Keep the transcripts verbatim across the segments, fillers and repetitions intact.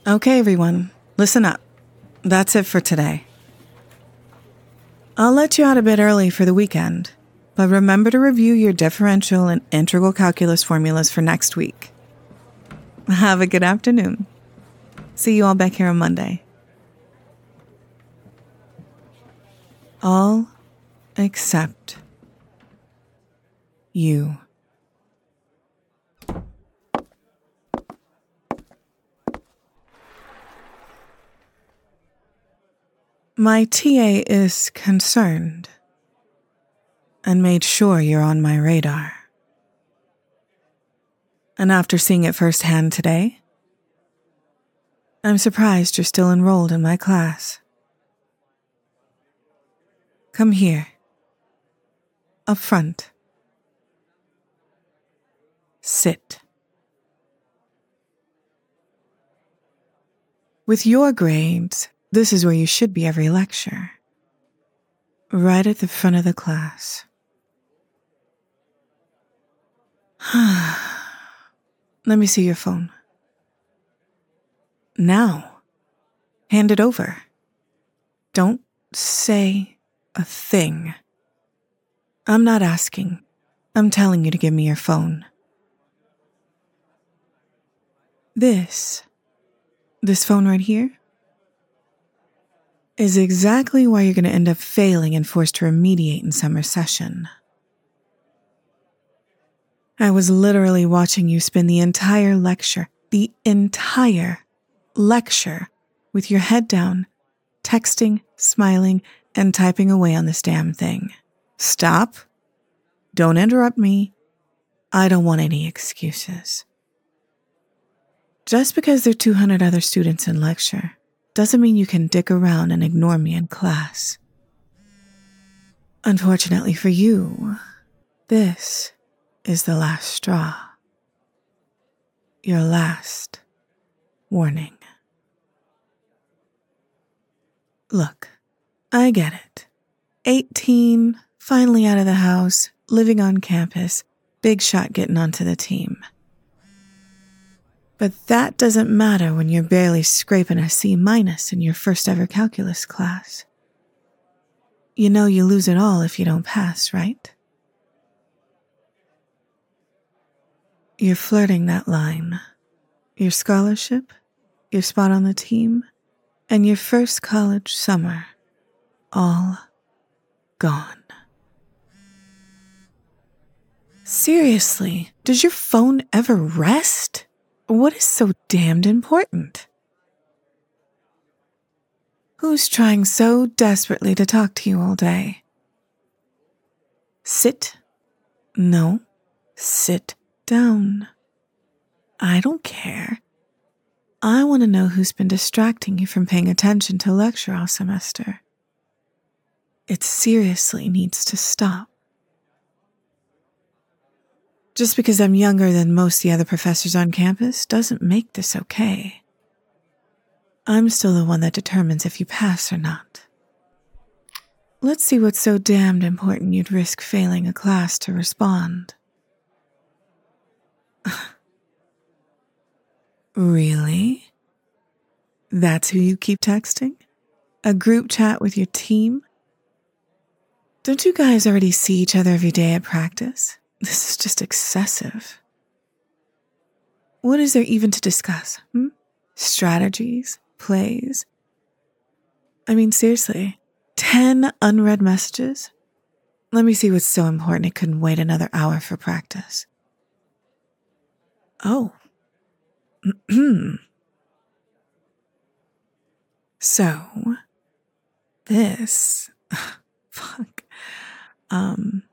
Okay, everyone, listen up. That's it for today. I'll let you out a bit early for the weekend, but remember to review your differential and integral calculus formulas for next week. Have a good afternoon. See you all back here on Monday. All except you. My T A is concerned and made sure you're on my radar. And after seeing it firsthand today, I'm surprised you're still enrolled in my class. Come here. Up front. Sit. With your grades, this is where you should be every lecture. Right at the front of the class. Let me see your phone. Now, hand it over. Don't say a thing. I'm not asking. I'm telling you to give me your phone. This, this phone right here, is exactly why you're going to end up failing and forced to remediate in summer session. I was literally watching you spend the entire lecture, the entire lecture, with your head down, texting, smiling, and typing away on this damn thing. Stop. Don't interrupt me. I don't want any excuses. Just because there are two hundred other students in lecture doesn't mean you can dick around and ignore me in class. Unfortunately for you, this is the last straw. Your last warning. Look, I get it. eighteen, finally out of the house, living on campus, big shot getting onto the team. But that doesn't matter when you're barely scraping a C minus in your first ever calculus class. You know you lose it all if you don't pass, right? You're flirting that line. Your scholarship, your spot on the team, and your first college summer, all gone. Seriously, does your phone ever rest? What is so damned important? Who's trying so desperately to talk to you all day? Sit. No, sit down. I don't care. I want to know who's been distracting you from paying attention to lecture all semester. It seriously needs to stop. Just because I'm younger than most of the other professors on campus doesn't make this okay. I'm still the one that determines if you pass or not. Let's see what's so damned important you'd risk failing a class to respond. Really? That's who you keep texting? A group chat with your team? Don't you guys already see each other every day at practice? This is just excessive. What is there even to discuss? Hmm? Strategies? Plays? I mean, seriously, ten unread messages? Let me see what's so important it couldn't wait another hour for practice. Oh. So, this... Fuck. Um...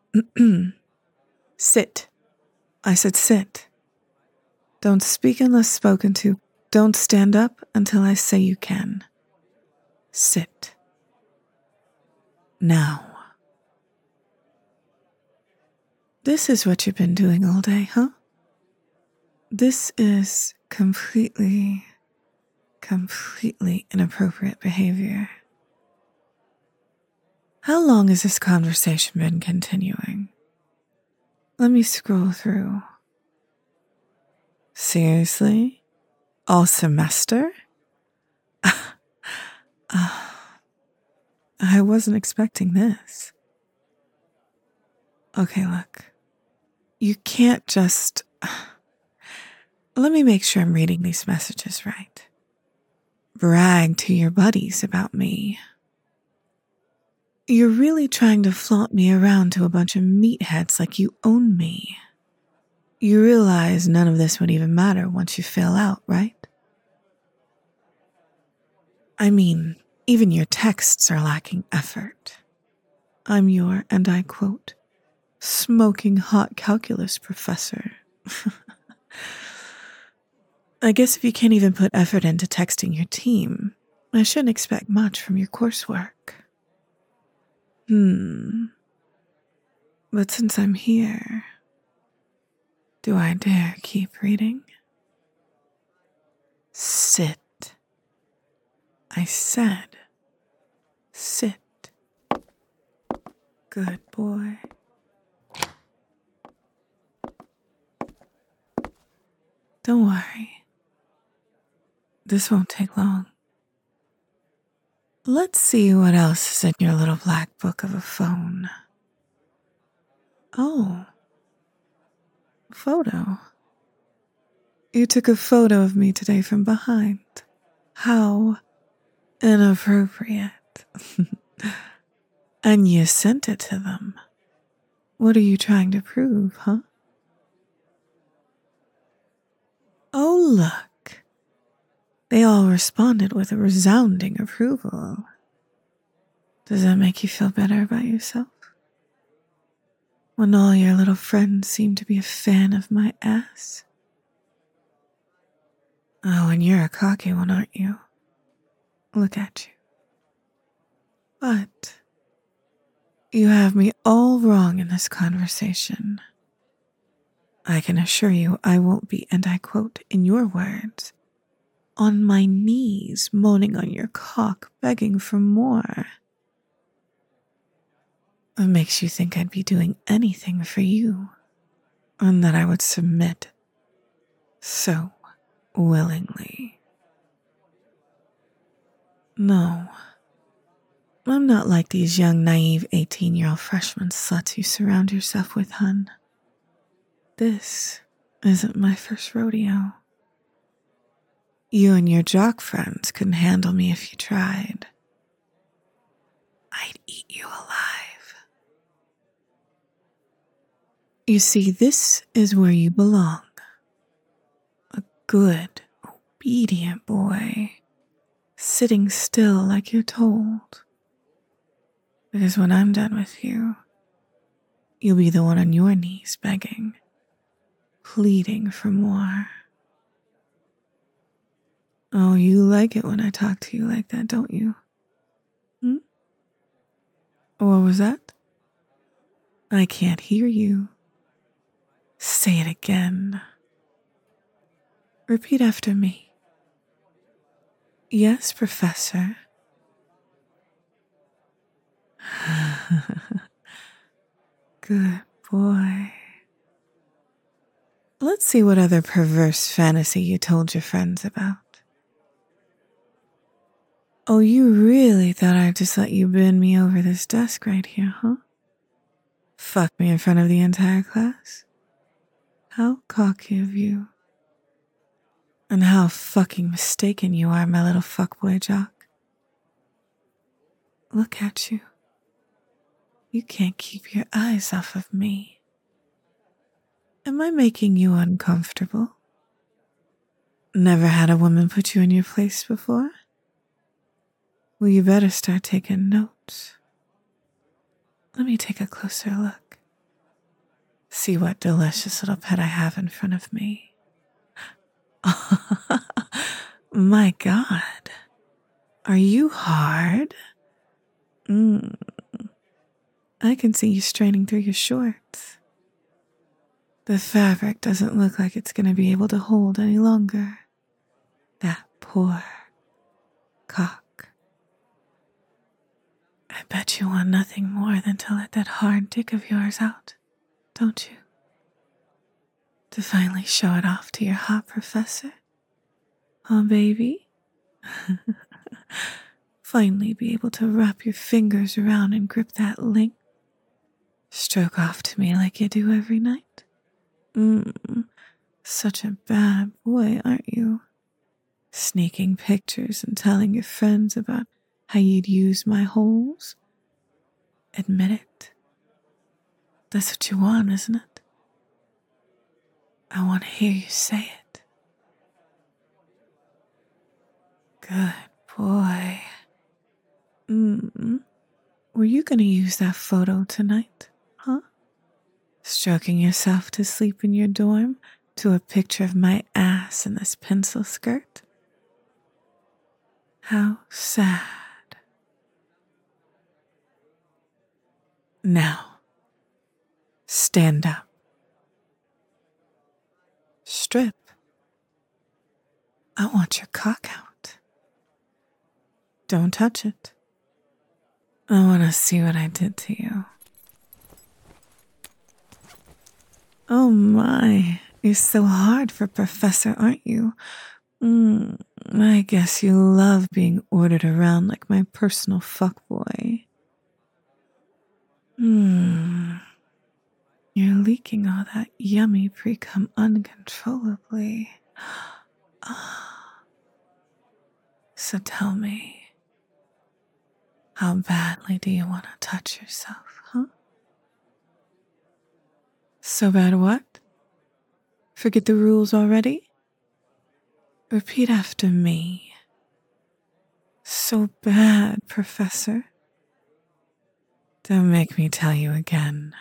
Sit. I said sit. Don't speak unless spoken to. Don't stand up until I say you can. Sit. Now. This is what you've been doing all day, huh? This is completely, completely inappropriate behavior. How long has this conversation been continuing? Let me scroll through. Seriously? All semester? Uh, I wasn't expecting this. Okay, look. You can't just... Let me make sure I'm reading these messages right. Brag to your buddies about me. You're really trying to flaunt me around to a bunch of meatheads like you own me. You realize none of this would even matter once you fail out, right? I mean, even your texts are lacking effort. I'm your, and I quote, smoking hot calculus professor. I guess if you can't even put effort into texting your team, I shouldn't expect much from your coursework. Hmm. But since I'm here, do I dare keep reading? Sit. I said, sit. Good boy. Don't worry. This won't take long. Let's see what else is in your little black book of a phone. Oh. Photo. You took a photo of me today from behind. How inappropriate. And you sent it to them. What are you trying to prove, huh? Oh, look. They all responded with a resounding approval. Does that make you feel better about yourself? When all your little friends seem to be a fan of my ass? Oh, and you're a cocky one, aren't you? Look at you. But you have me all wrong in this conversation. I can assure you I won't be, and I quote in your words, on my knees moaning on your cock begging for more. What makes you think I'd be doing anything for you, and that I would submit so willingly? No, I'm not like these young, naive eighteen-year-old freshman sluts you surround yourself with, hun. This isn't my first rodeo. You and your jock friends couldn't handle me if you tried. I'd eat you alive. You see, this is where you belong. A good, obedient boy, sitting still like you're told. Because when I'm done with you, you'll be the one on your knees begging, pleading for more. Oh, you like it when I talk to you like that, don't you? Hmm? What was that? I can't hear you. Say it again. Repeat after me. Yes, Professor. Good boy. Let's see what other perverse fantasy you told your friends about. Oh, you really thought I'd just let you bend me over this desk right here, huh? Fuck me in front of the entire class? How cocky of you. And how fucking mistaken you are, my little fuckboy jock. Look at you. You can't keep your eyes off of me. Am I making you uncomfortable? Never had a woman put you in your place before? Well, you better start taking notes. Let me take a closer look. See what delicious little pet I have in front of me. My God. Are you hard? Mm. I can see you straining through your shorts. The fabric doesn't look like it's going to be able to hold any longer. That poor cock. I bet you want nothing more than to let that hard dick of yours out, don't you? To finally show it off to your hot professor. Oh, baby? finally be able to wrap your fingers around and grip that link. Stroke off to me like you do every night. Mmm, such a bad boy, aren't you? Sneaking pictures and telling your friends about how you'd use my holes. Admit it. That's what you want, isn't it? I want to hear you say it. Good boy. Mm-mm. Were you gonna use that photo tonight, huh? Stroking yourself to sleep in your dorm to a picture of my ass in this pencil skirt? How sad. Now, stand up. Strip. I want your cock out. Don't touch it. I want to see what I did to you. Oh my, you're so hard for Professor, aren't you? Mm, I guess you love being ordered around like my personal fuckboy. Hmm. You're leaking all that yummy pre-cum uncontrollably. So tell me, how badly do you want to touch yourself, huh? So bad what? Forget the rules already? Repeat after me. So bad, Professor. Don't make me tell you again.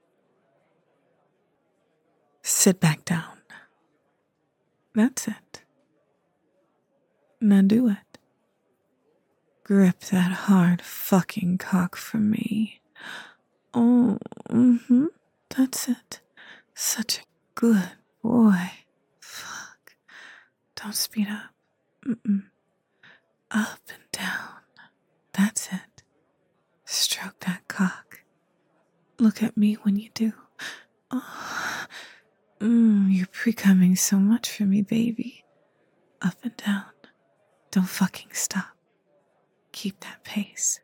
Sit back down. That's it. Now do it. Grip that hard fucking cock for me. Oh, mm-hmm. That's it. Such a good boy. Fuck. Don't speed up. Mm-mm. Up and down. That's it. Stroke that cock. Look at me when you do. Oh, mm, you're pre-coming so much for me, baby. Up and down. Don't fucking stop. Keep that pace.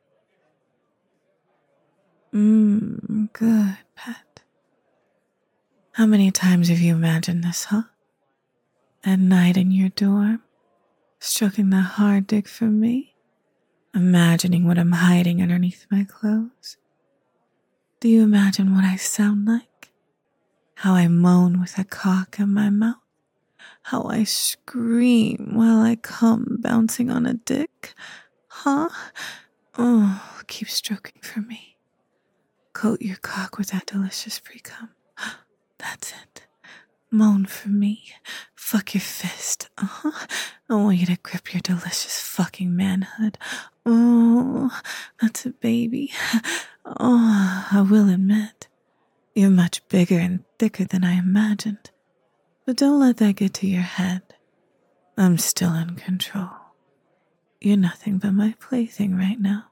Mmm, good, pet. How many times have you imagined this, huh? At night in your dorm, stroking that hard dick for me, imagining what I'm hiding underneath my clothes. Do you imagine what I sound like? How I moan with a cock in my mouth? How I scream while I come bouncing on a dick? Huh? Oh, keep stroking for me. Coat your cock with that delicious pre-cum. That's it. Moan for me. Fuck your fist. Uh-huh. I want you to grip your delicious fucking manhood. Oh, that's a baby. Oh, I will admit, you're much bigger and thicker than I imagined. But don't let that get to your head. I'm still in control. You're nothing but my plaything right now.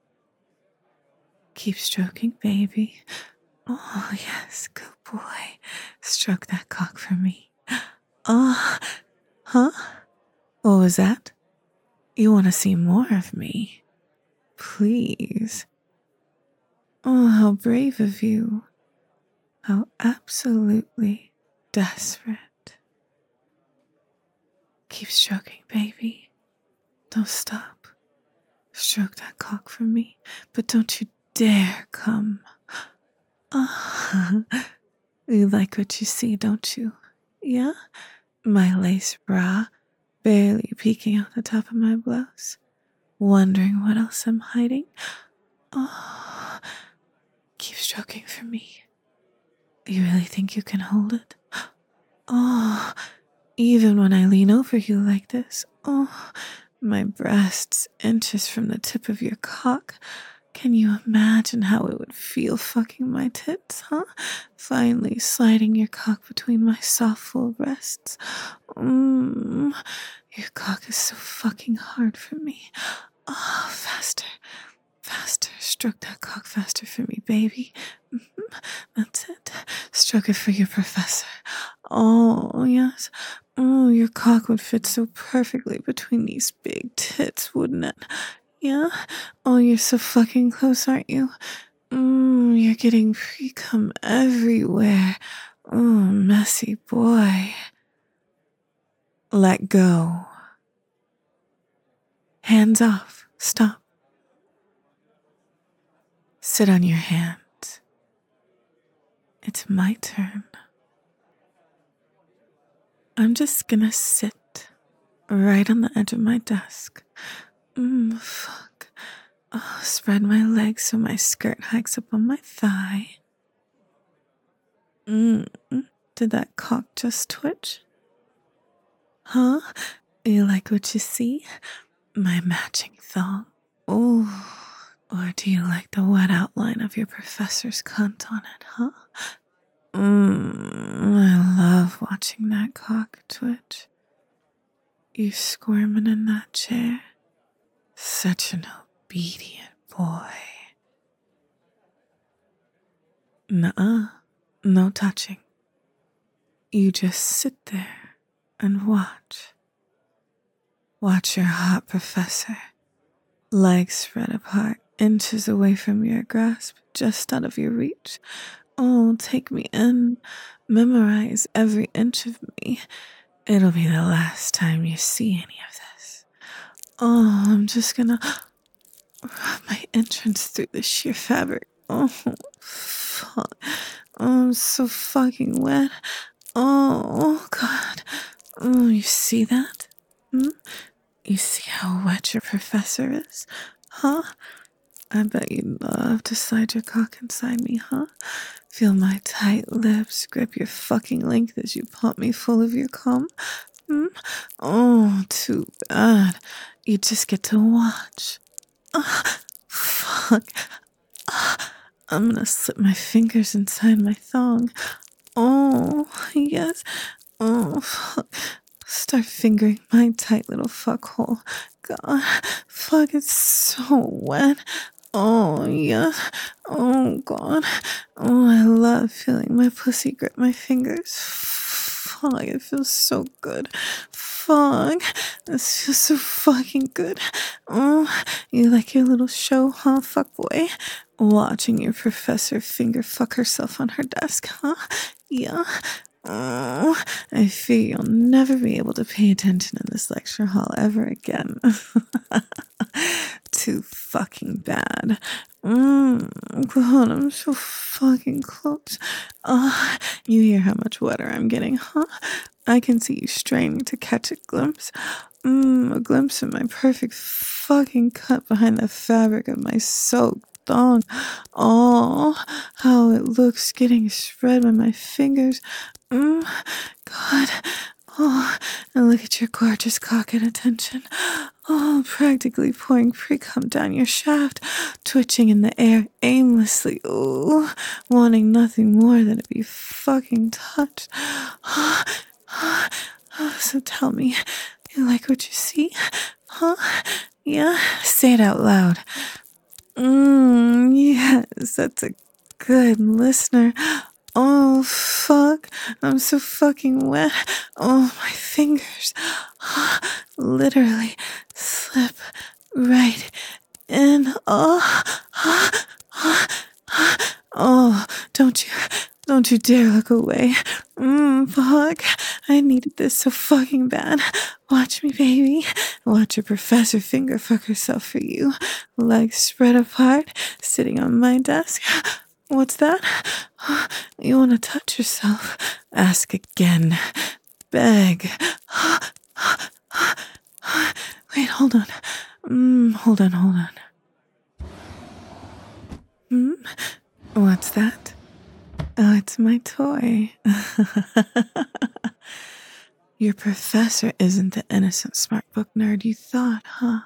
Keep stroking, baby. Oh, yes, good boy. Stroke that cock for me. Oh, huh? What was that? You want to see more of me? Please. Oh, how brave of you. How absolutely desperate. Keep stroking, baby. Don't stop. Stroke that cock for me, but don't you dare come. Ah, you like what you see, don't you? Yeah? My lace bra barely peeking out the top of my blouse, wondering what else I'm hiding. Oh, keep stroking for me. You really think you can hold it? Oh, even when I lean over you like this, oh, my breasts inches from the tip of your cock. Can you imagine how it would feel fucking my tits, huh? Finally sliding your cock between my soft, full breasts. Mmm, your cock is so fucking hard for me. Oh, faster, faster. Stroke that cock faster for me, baby. Mm-hmm. That's it. Stroke it for your professor. Oh, yes. Oh, your cock would fit so perfectly between these big tits, wouldn't it? Yeah? Oh, you're so fucking close, aren't you? Mmm, you're getting pre-cum everywhere. Oh, messy boy. Let go. Hands off. Stop. Sit on your hands. It's my turn. I'm just gonna sit right on the edge of my desk. Mmm, fuck. Oh, spread my legs so my skirt hikes up on my thigh. Mmm, did that cock just twitch? Huh? You like what you see? My matching thong. Oh, or do you like the wet outline of your professor's cunt on it, huh? Mmm, I love watching that cock twitch. You squirming in that chair. Such an obedient boy. Nuh-uh, no touching. You just sit there and watch. Watch your hot professor, legs spread apart, inches away from your grasp, just out of your reach. Oh, take me in, memorize every inch of me. It'll be the last time you see any of this. Oh, I'm just gonna rub my entrance through the sheer fabric. Oh, fuck. Oh, I'm so fucking wet. Oh, God. Oh, you see that? Hmm? You see how wet your professor is? Huh? I bet you'd love to slide your cock inside me, huh? Feel my tight lips grip your fucking length as you pump me full of your cum? Hmm? Oh, too bad. You just get to watch. Oh, fuck. Oh, I'm gonna slip my fingers inside my thong. Oh, yes. Oh, fuck. Start fingering my tight little fuck hole. God, fuck, it's so wet. Oh, yeah. Oh, God. Oh, I love feeling my pussy grip my fingers. Fuck, it feels so good. Fuck, this feels so fucking good. Oh, you like your little show, huh, fuck boy? Watching your professor finger fuck herself on her desk, huh? Yeah. Oh, I fear you'll never be able to pay attention in this lecture hall ever again. Too fucking bad. Mmm, God, I'm so fucking close. Oh, you hear how much wetter I'm getting, huh? I can see you straining to catch a glimpse. Mmm, a glimpse of my perfect fucking cut behind the fabric of my soaked thong. Oh, how it looks getting spread by my fingers. Mmm, God. Oh, and look at your gorgeous cock at attention. Oh, practically pouring pre-cum down your shaft, twitching in the air aimlessly. Oh, wanting nothing more than to be fucking touched. Oh, oh, oh, so tell me, you like what you see? Huh? Yeah? Say it out loud. Mmm, yes, that's a good listener. Oh, fuck. I'm so fucking wet. Oh, my fingers literally slip right in. Oh, oh, don't you, don't you dare look away. Mmm, fuck. I needed this so fucking bad. Watch me, baby. Watch your professor finger fuck herself for you. Legs spread apart, sitting on my desk. What's that? You want to touch yourself? Ask again. Beg. Wait, hold on. Mm, hold on, hold on. Hmm? What's that? Oh, it's my toy. Your professor isn't the innocent smart book nerd you thought, huh?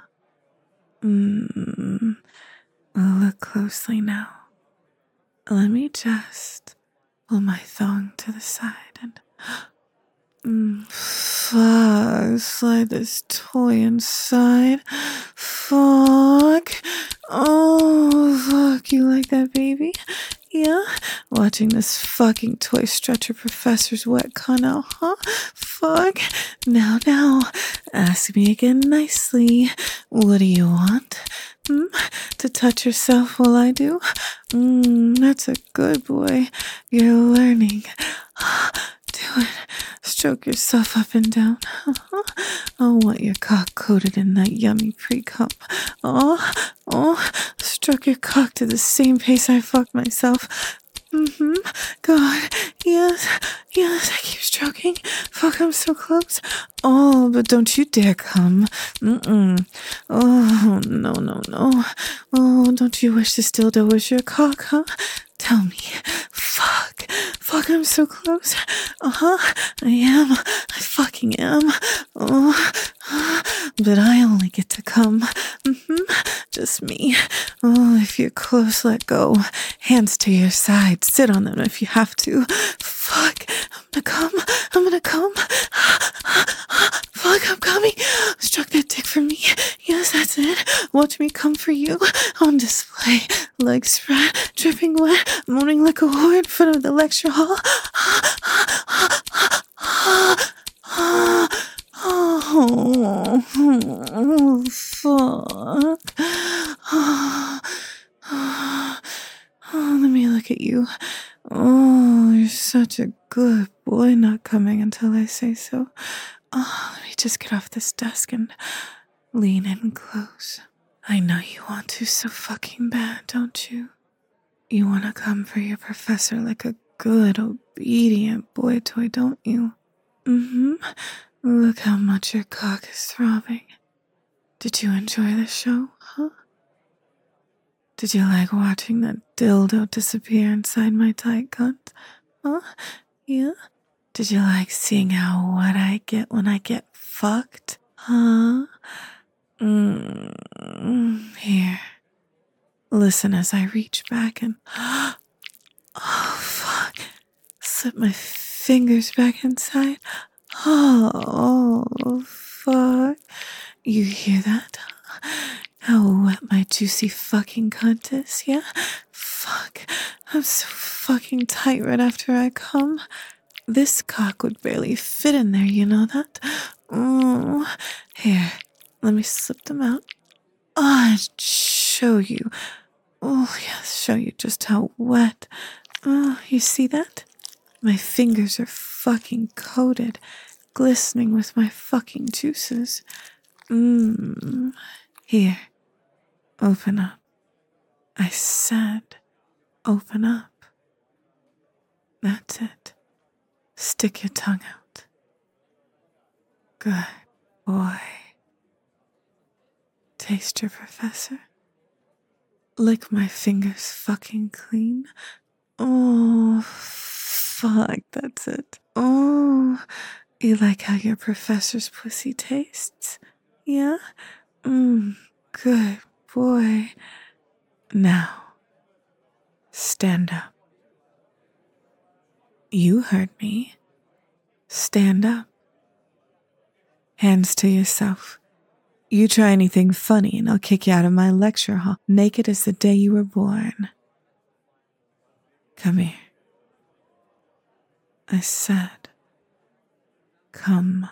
Hmm. Look closely now. Let me just pull my thong to the side and mm, fuck, slide this toy inside. Fuck. Oh, fuck, you like that, baby? Yeah? Watching this fucking toy stretch your professor's wet cunt out, huh? Fuck. Now, now, ask me again nicely. What do you want? Mm-hmm. To touch yourself while I do. Mm, that's a good boy. You're learning. Do it. Stroke yourself up and down. I want your cock coated in that yummy pre-cum. Oh, oh, stroke your cock to the same pace I fucked myself. Mm-hmm. God. Yes. Yes, I keep stroking. Fuck, I'm so close. Oh, but don't you dare come. Mm-mm. Oh, no, no, no. Oh, don't you wish this dildo was your cock, huh? Tell me. Fuck. Fuck, I'm so close. Uh-huh. I am. I fucking am. Oh. But I only get to come. Mm-hmm. Just me. Oh, if you're close, let go. Hands to your side. Sit on them if you have to. Fuck. I'm gonna come. I'm gonna come. Fuck, I'm coming. Struck that dick for me. Yes, that's it. Watch me come for you. On display. Legs spread. Dripping wet. Moaning like a whore in front of the lecture hall. Oh, oh, fuck. Oh, oh, let me look at you. Oh, you're such a good boy, not coming until I say so. Oh, let me just get off this desk and lean in close. I know you want to so fucking bad, don't you? You want to come for your professor like a good, obedient boy toy, don't you? Mm-hmm. Look how much your cock is throbbing. Did you enjoy the show, huh? Did you like watching that dildo disappear inside my tight cunt? Huh? Yeah? Did you like seeing how wet I get when I get fucked? Huh? Mm, here. Listen as I reach back and... Oh, fuck. Slip my fingers back inside. Oh, fuck. You hear that? How wet my juicy fucking cunt is, yeah? Fuck. I'm so fucking tight right after I come. This cock would barely fit in there, you know that? Oh, here, let me slip them out. Oh, I'd show you. Oh, yes, show you just how wet. Oh, you see that? My fingers are fucking coated, glistening with my fucking juices. Mmm. Here, open up. I said, open up. That's it. Stick your tongue out. Good boy. Taste your professor. Lick my fingers fucking clean. Oh, fuck, that's it. Oh, you like how your professor's pussy tastes? Yeah? Mmm, good boy. Now, stand up. You heard me. Stand up. Hands to yourself. You try anything funny and I'll kick you out of my lecture hall, naked as the day you were born. Come here. I said, come.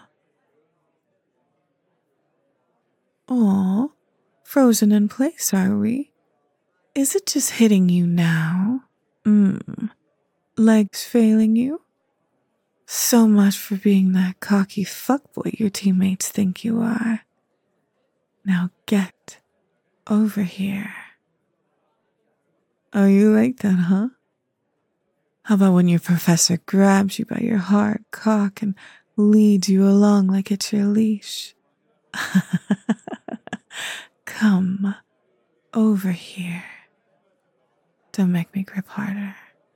Aw, frozen in place, are we? Is it just hitting you now? Mmm. Legs failing you? So much for being that cocky fuckboy your teammates think you are. Now get over here. Oh, you like that, huh? How about when your professor grabs you by your hard cock and leads you along like it's your leash? Come over here. Don't make me grip harder.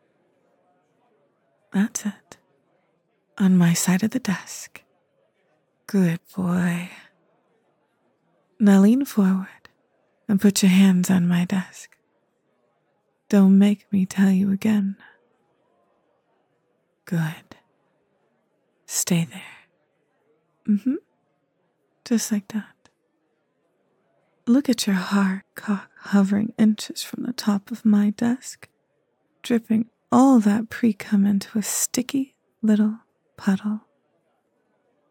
That's it. On my side of the desk. Good boy. Now lean forward and put your hands on my desk. Don't make me tell you again. Good. Stay there. Mm-hmm. Just like that. Look at your hard cock hovering inches from the top of my desk, dripping all that pre-cum into a sticky little puddle.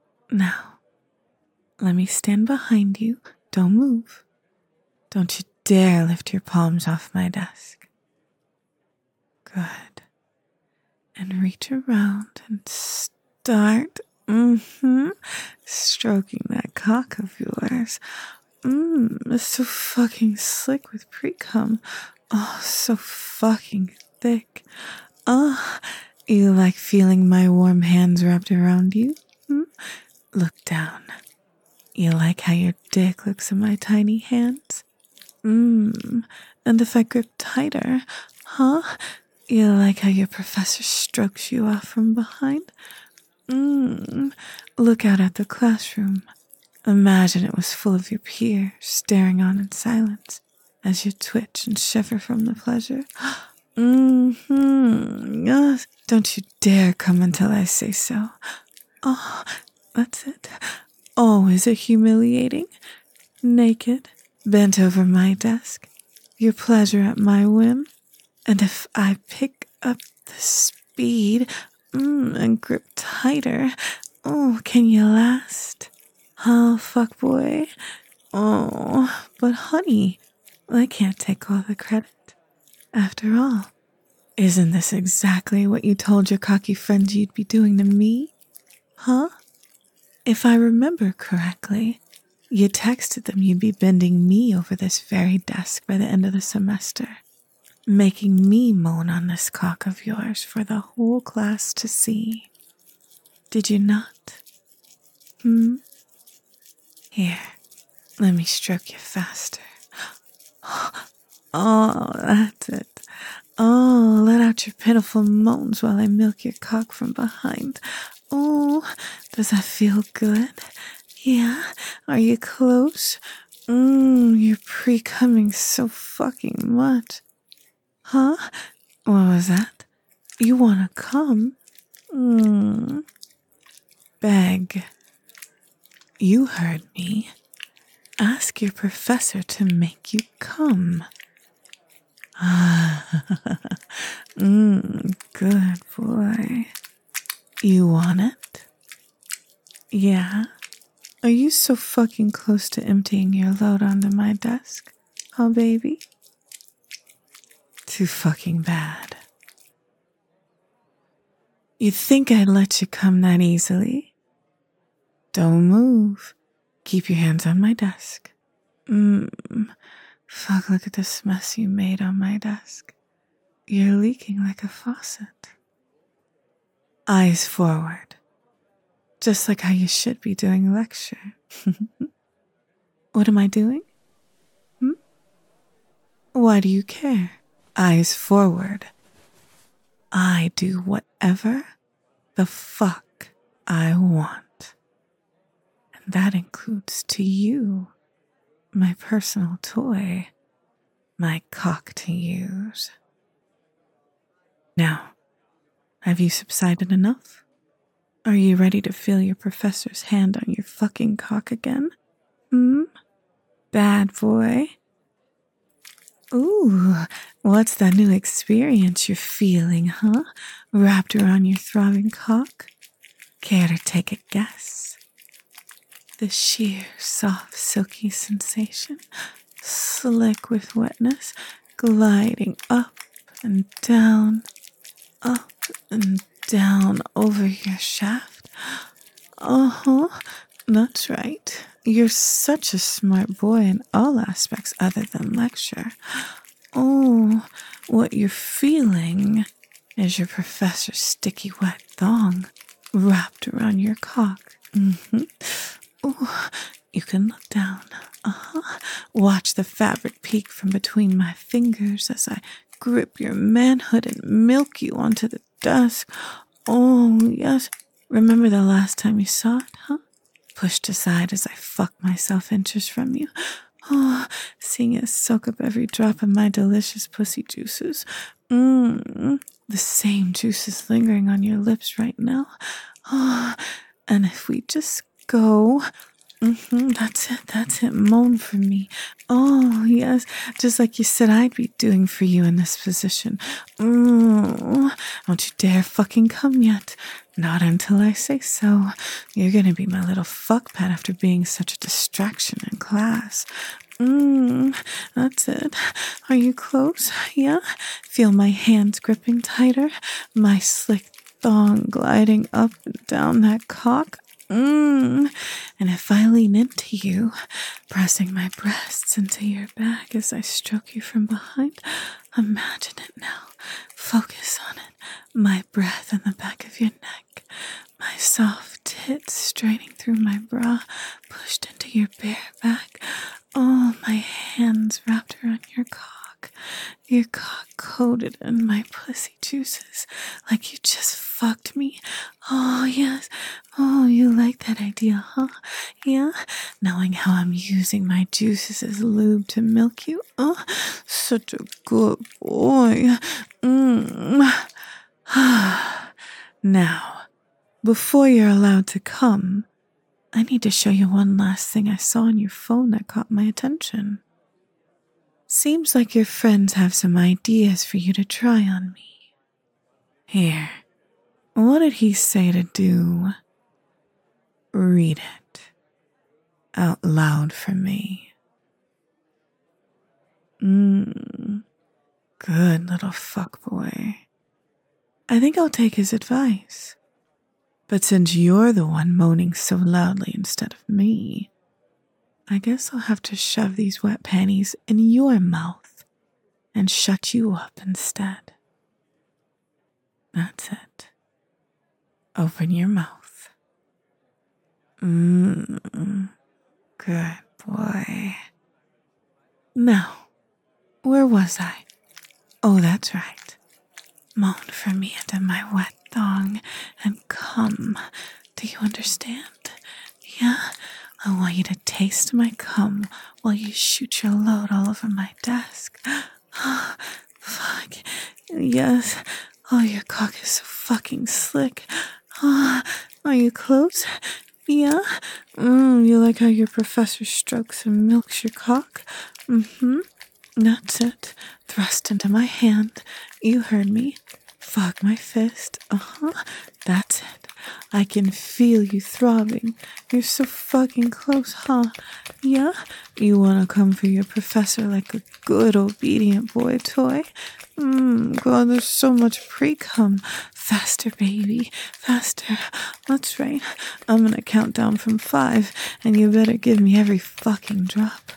Now, let me stand behind you. Don't move. Don't you dare lift your palms off my desk. Good. And reach around and start, mm-hmm, stroking that cock of yours. Mmm, it's so fucking slick with pre-cum. Oh, so fucking thick. Oh, you like feeling my warm hands wrapped around you? Hmm? Look down. You like how your dick looks in my tiny hands? Mmm, and if I grip tighter, huh? You like how your professor strokes you off from behind? Mmm, look out at the classroom. Imagine it was full of your peers staring on in silence as you twitch and shiver from the pleasure. Mm-hmm. Yes. Don't you dare come until I say so. Oh, that's it. Oh, is it humiliating? Naked, bent over my desk, your pleasure at my whim. And if I pick up the speed mm, and grip tighter, oh, can you last? Huh, fuckboy? Oh, but honey, I can't take all the credit. After all, isn't this exactly what you told your cocky friends you'd be doing to me? Huh? If I remember correctly, you texted them you'd be bending me over this very desk by the end of the semester, making me moan on this cock of yours for the whole class to see. Did you not? Hmm? Here, let me stroke you faster. Oh, that's it. Oh, let out your pitiful moans while I milk your cock from behind. Oh, does that feel good? Yeah? Are you close? Mmm, you're pre-coming so fucking much. Huh? What was that? You wanna come? Mmm. Beg. You heard me. Ask your professor to make you come. Mmm, good boy. You want it? Yeah? Are you so fucking close to emptying your load onto my desk? Huh, baby? Too fucking bad. You'd think I'd let you come that easily? Don't move. Keep your hands on my desk. Mmm. Fuck, look at this mess you made on my desk. You're leaking like a faucet. Eyes forward. Just like how you should be doing a lecture. What am I doing? Hmm? Why do you care? Eyes forward. I do whatever the fuck I want. And that includes to you, my personal toy, my cock to use. Now, have you subsided enough? Are you ready to feel your professor's hand on your fucking cock again? Hmm? Bad boy? Ooh, what's that new experience you're feeling, huh? Wrapped around your throbbing cock? Care to take a guess? The sheer, soft, silky sensation, slick with wetness, gliding up and down, up and down over your shaft. Uh-huh, that's right. You're such a smart boy in all aspects other than lecture. Oh, what you're feeling is your professor's sticky wet thong wrapped around your cock. Mm-hmm. Oh, you can look down. Uh-huh. Watch the fabric peek from between my fingers as I grip your manhood and milk you onto the desk. Oh, yes. Remember the last time you saw it, huh? Pushed aside as I fuck myself inches from you. Oh, seeing it soak up every drop of my delicious pussy juices. Mmm, the same juices lingering on your lips right now. Oh, and if we just go... Mm-hmm, that's it, that's it, moan for me. Oh, yes, just like you said I'd be doing for you in this position. Mm, don't you dare fucking come yet. Not until I say so. You're gonna be my little fuck pet after being such a distraction in class. Mmm, that's it. Are you close? Yeah? Feel my hands gripping tighter, my slick thong gliding up and down that cock. Mmm. And if I lean into you, pressing my breasts into your back as I stroke you from behind, imagine it now. Focus on it. My breath in the back of your neck. My soft tits straining through my bra, pushed into your bare back. Oh, my hands wrapped around your cock. Your cock coated in my pussy juices like you just fucked me. Oh, yes. Oh, you like that idea, huh? Yeah? Knowing how I'm using my juices as lube to milk you? Oh, such a good boy. Mm. Now, before you're allowed to come, I need to show you one last thing I saw on your phone that caught my attention. Seems like your friends have some ideas for you to try on me. Here, what did he say to do? Read it out loud for me. Mmm, good little fuckboy. I think I'll take his advice. But since you're the one moaning so loudly instead of me, I guess I'll have to shove these wet panties in your mouth and shut you up instead. That's it. Open your mouth. Mmm, good boy. Now, where was I? Oh, that's right. Moan for me into my wet thong and come. Do you understand? Yeah? I want you to taste my cum while you shoot your load all over my desk. Oh, fuck. Yes. Oh, your cock is so fucking slick. Oh, are you close? Yeah? Mm, you like how your professor strokes and milks your cock? Mm-hmm. That's it. Thrust into my hand. You heard me. Fuck my fist. Uh-huh. That's it. I can feel you throbbing. You're so fucking close, huh? Yeah? You wanna come for your professor like a good obedient boy toy? Mmm, God, there's so much pre-cum. Faster, baby. Faster. That's right. I'm gonna count down from five, and you better give me every fucking drop.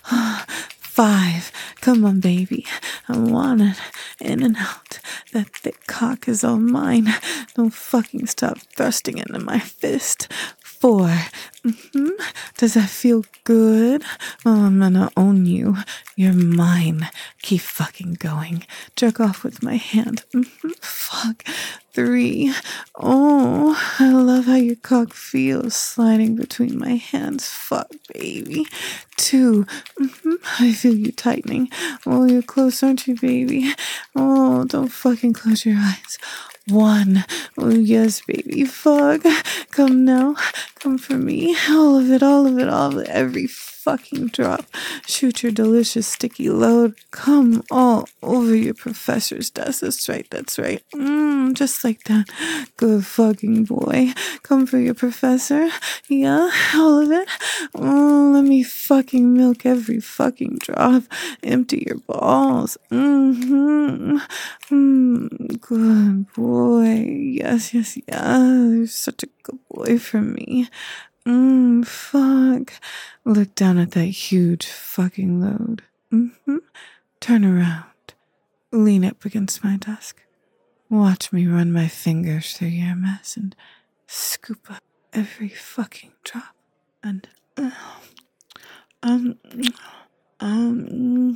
Five. Come on, baby. I want it. In and out. That thick cock is all mine. Don't fucking stop thrusting into my fist. Four. Mm-hmm. Does that feel good? Oh, I'm gonna own you. You're mine. Keep fucking going. Jerk off with my hand. Mm-hmm. Fuck. Three. Oh, I love how your cock feels sliding between my hands. Fuck, baby. Two. Mm-hmm. I feel you tightening. Oh, you're close, aren't you, baby? Oh, don't fucking close your eyes. One. Oh, yes, baby. Fuck. Come now. Come for me. All of it, all of it, all of it. Every fucking drop. Shoot your delicious sticky load. Come all over your professor's desk. That's right, that's right. Mmm, just like that. Good fucking boy. Come for your professor. Yeah, all of it. Oh, let me fucking milk every fucking drop. Empty your balls. Mm-hmm. Mm, good boy. Yes, yes, yes. You're such a good boy for me. Mmm, fuck. Look down at that huge fucking load. Mm-hmm. Turn around. Lean up against my desk. Watch me run my fingers through your mess and scoop up every fucking drop. And, uh, um, um,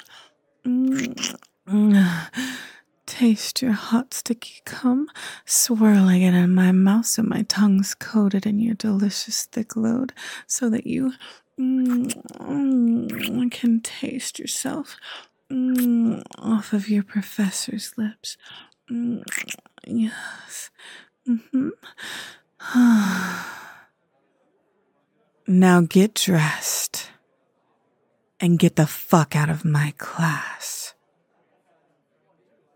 mm, taste your hot, sticky cum, swirling it in my mouth so my tongue's coated in your delicious thick load so that you mm, can taste yourself mm, off of your professor's lips. Mm, yes. Mm-hmm. Now get dressed and get the fuck out of my class.